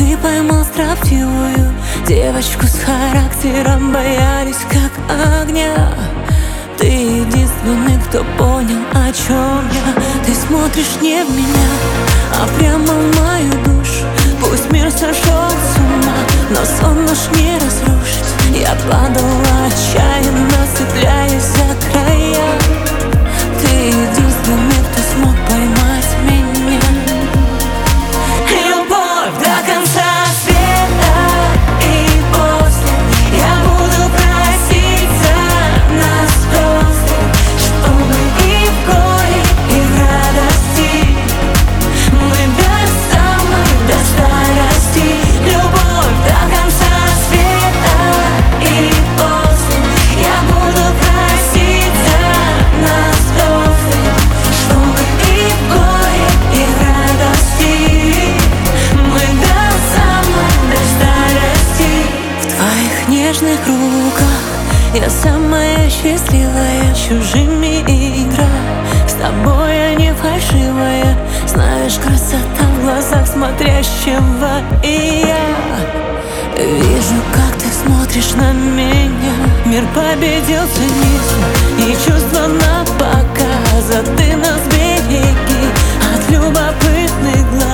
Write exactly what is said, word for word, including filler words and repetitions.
ты поймал строптивую девочку с характером, боялись как огня. Ты единственный, кто понял, о чем я. Ты смотришь не в меня, а прямо в мою душу. Пусть мир сошел с ума, но сон наш не разрушить. Я падала отчаянно, цепляясь за края. Ты единственный, кто смог поймать меня. Любовь до конца света, и после я буду просить за нас просто, чтобы и в горе, и в радости мы до самой, до старости. Любовь до конца света, и после я буду просить за нас просто, чтобы и в горе, и в радости мы до самой, до старости. В твоих нежных руках я самая счастливая. Чужими игра, с тобой я не фальшивая. Знаешь, красота в глазах смотрящего. И я вижу, как ты смотришь на меня. Мир победил цинизм и чувства на показ, а ты нас береги от любопытных глаз.